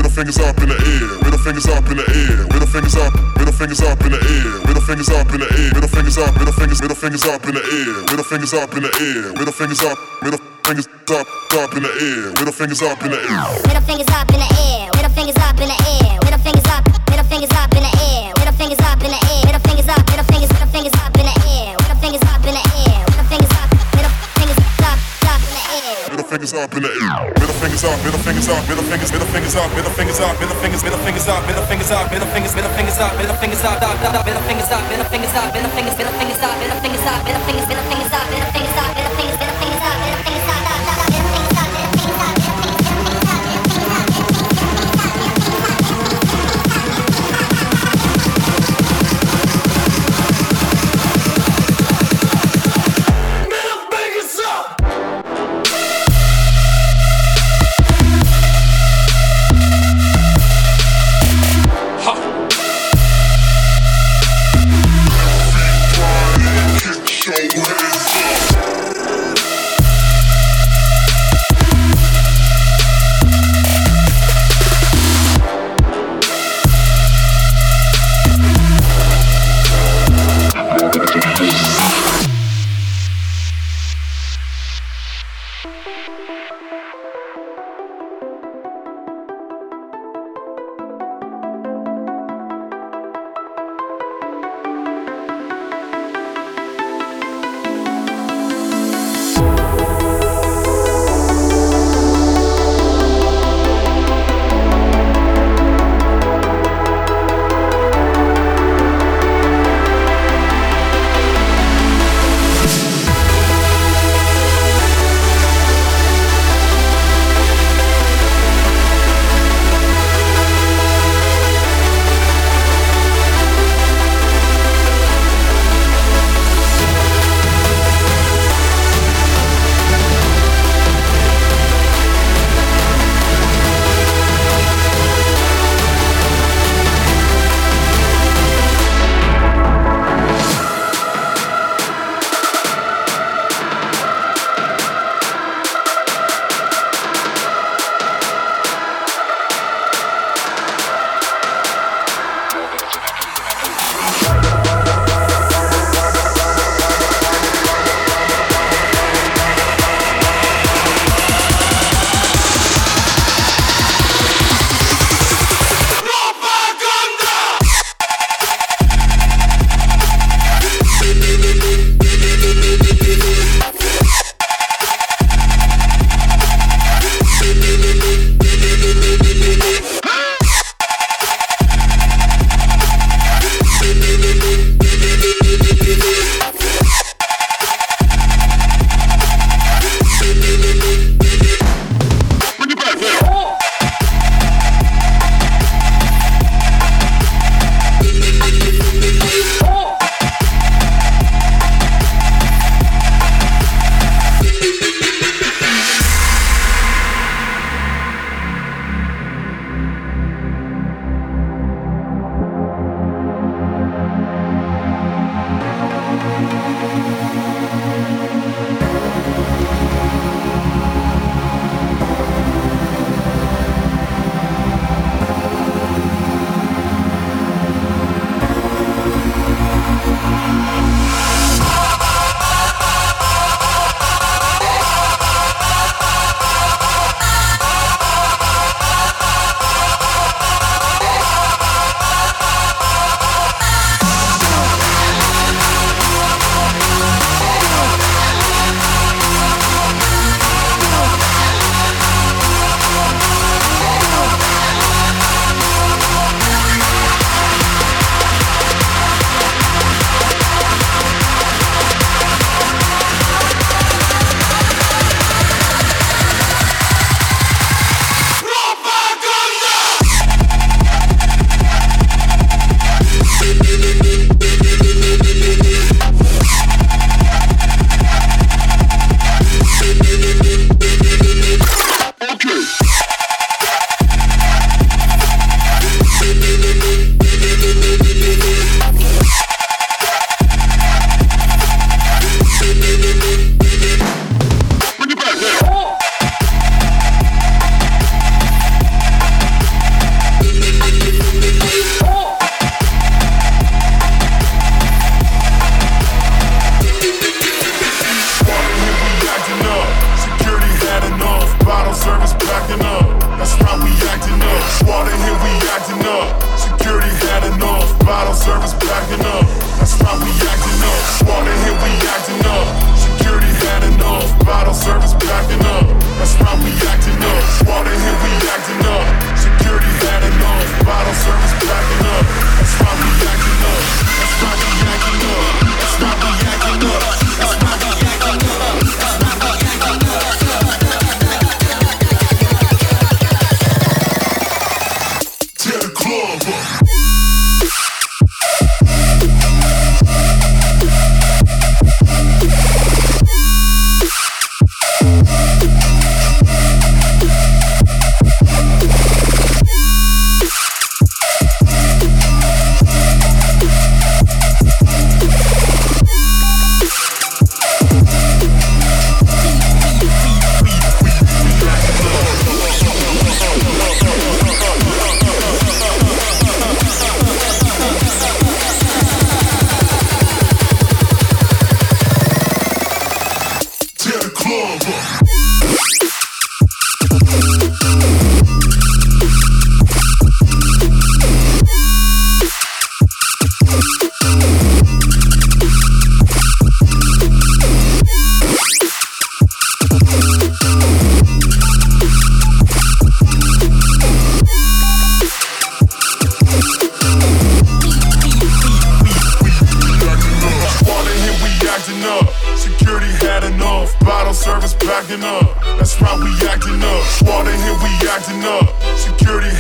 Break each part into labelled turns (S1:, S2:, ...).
S1: fingers up in the air, middle fingers up in the air, middle fingers up in the air, middle fingers up in the air, middle fingers up, middle fingers up in the air, middle fingers up in the air, middle fingers up, middle fingers up in the air, middle fingers up in the air,
S2: middle fingers up in the air, middle fingers up in the air, middle fingers up in the air, middle fingers up in the air, middle fingers up in the air, middle fingers up in the air, middle fingers up in the air, middle fingers up in the air, middle fingers up in the air,
S1: middle fingers up in the air, middle fingers up, middle fingers up, middle fingers up, middle fingers up, middle fingers up, middle fingers up, middle fingers up, middle fingers up, middle fingers up, middle fingers up, middle fingers up, middle fingers up, middle fingers, middle fingers up, middle fingers up, middle fingers, middle fingers up, middle fingers up, middle fingers, middle fingers up, middle fingers up. Get your hands up.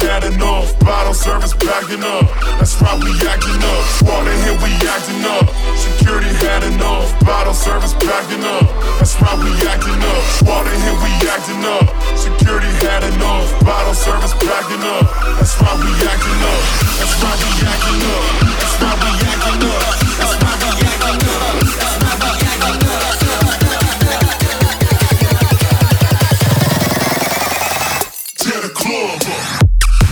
S3: had enough. Bottle service backing up. That's why we acting up. Squad in here, we acting up. Security had enough. Bottle service backing up. That's why we acting up. Squad in here, we acting up. Security had enough. Bottle service backing up. That's why we acting up. That's why we acting up. That's why we acting up. That's why we acting up. That's why we acting up. Tear the club up.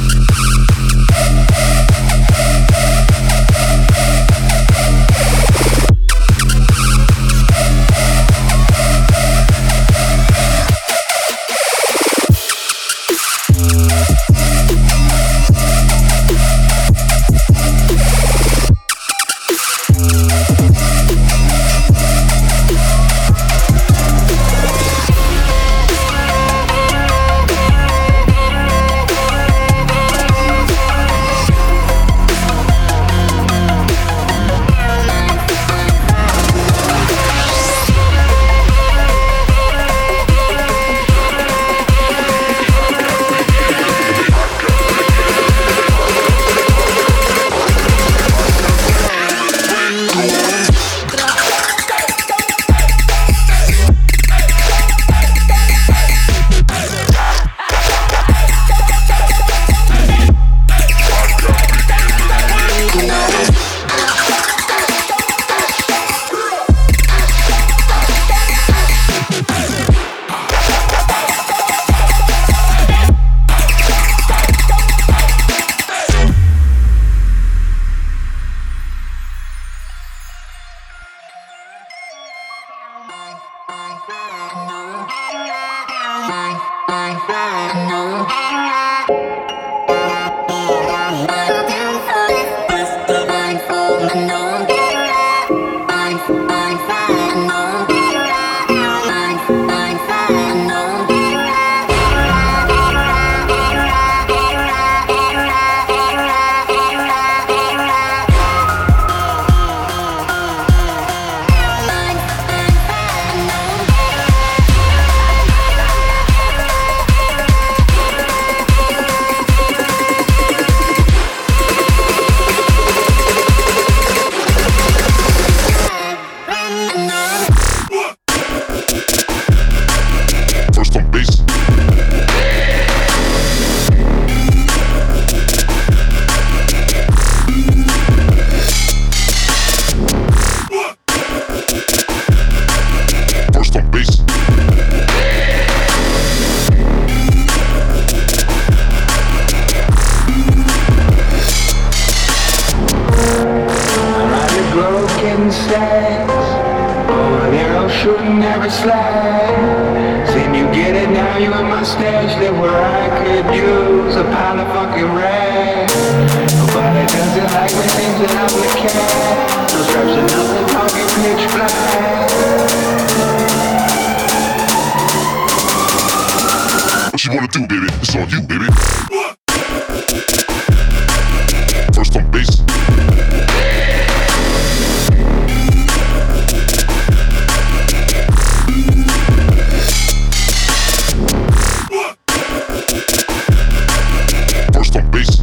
S4: What you wanna do, baby? It's on you, baby. First on base. First on base.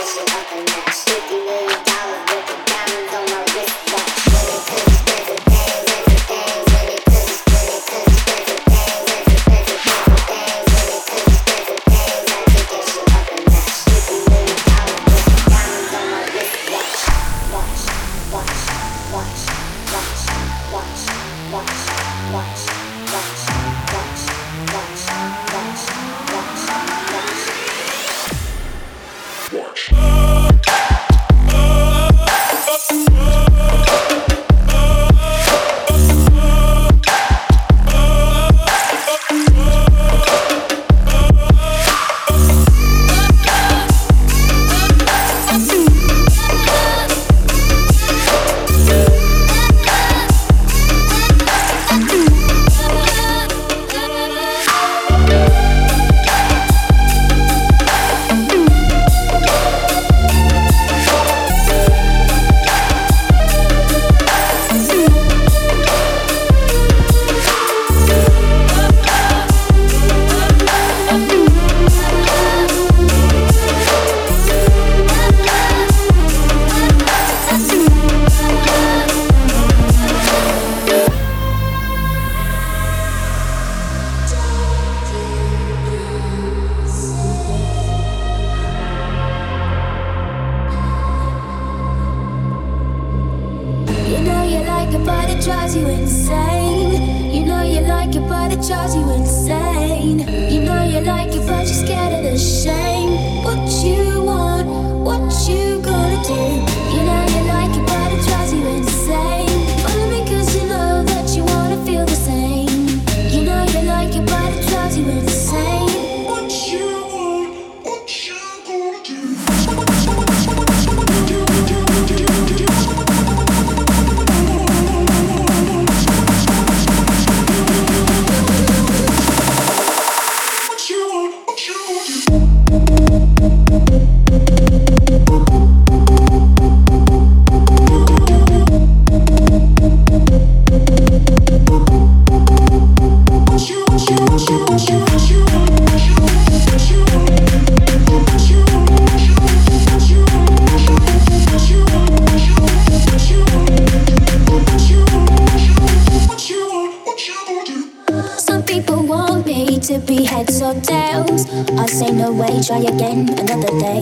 S5: Try again another day.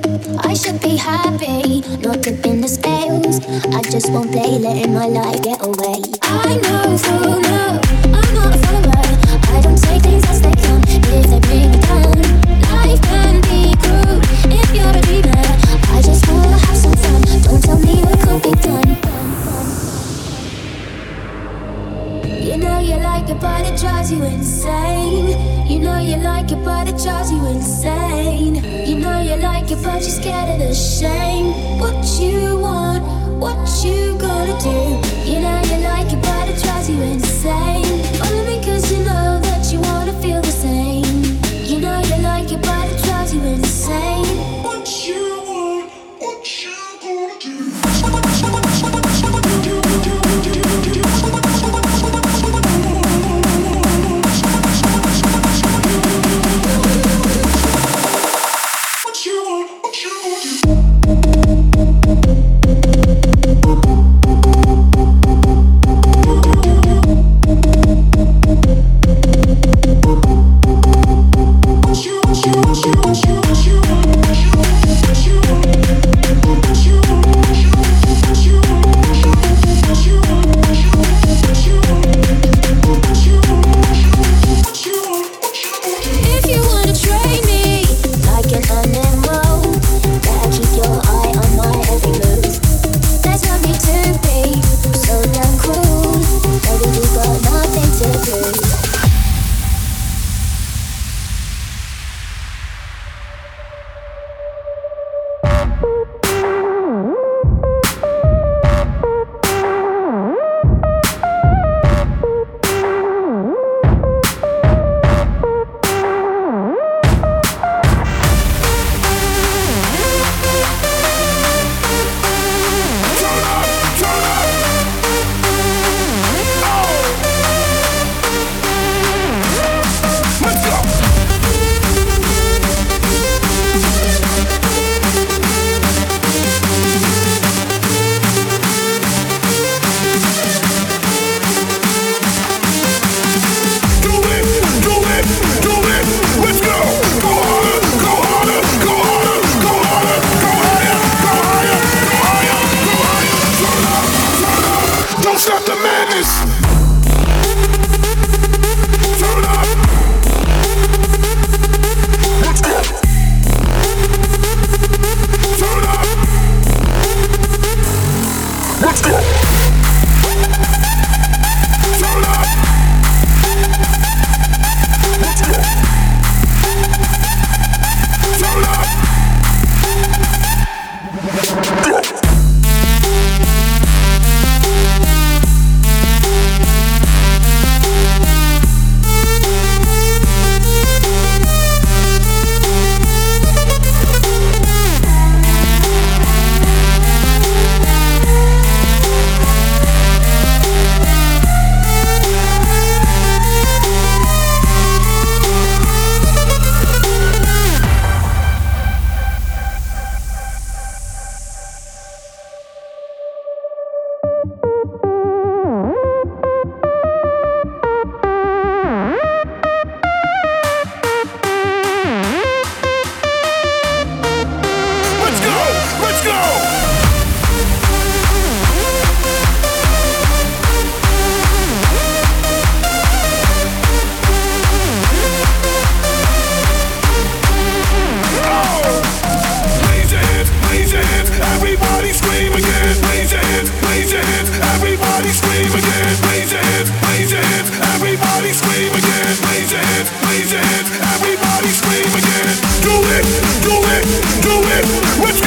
S5: I should be happy, not tipping the scales. I just won't play, letting my life get away. I know through love, I'm not a follower. I don't take things as they come, if they bring me down. Life can be cruel if you're a dreamer. I just wanna have some fun, don't tell me it can't be done. You know you like it, but it drives you insane. You know you like it, but it drives you insane. You know you like it, but you're scared of the shame. What you want, what you gonna do? You know you like it, but it drives you insane. Follow me cause you know that you wanna feel the same. You know you like it, but it drives you insane.
S3: What you want, what you gonna do? What you want, what you gonna do?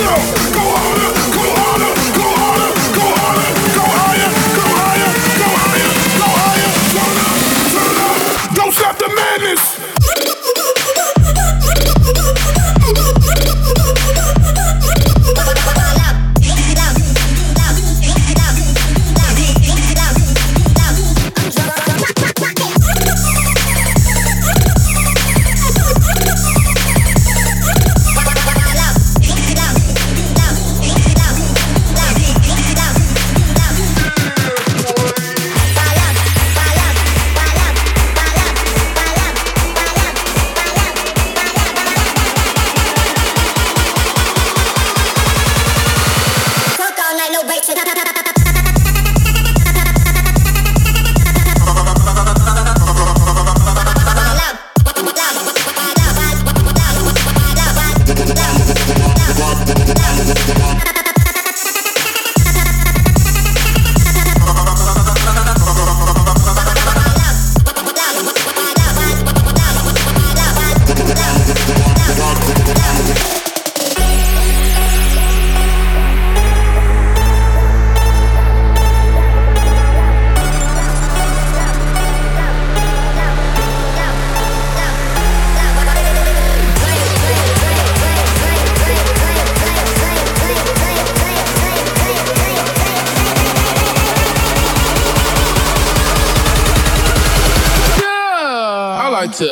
S6: to.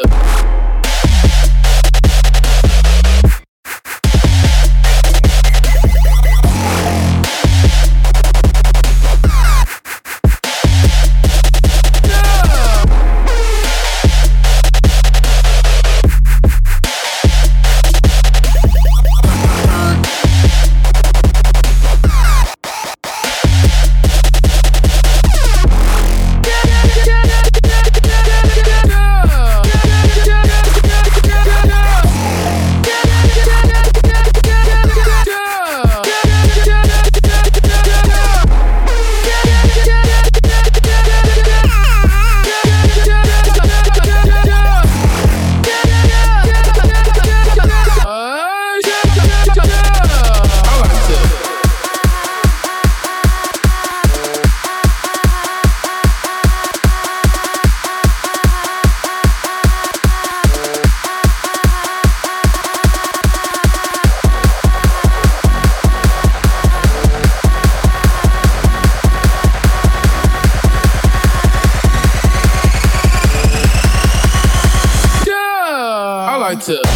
S6: To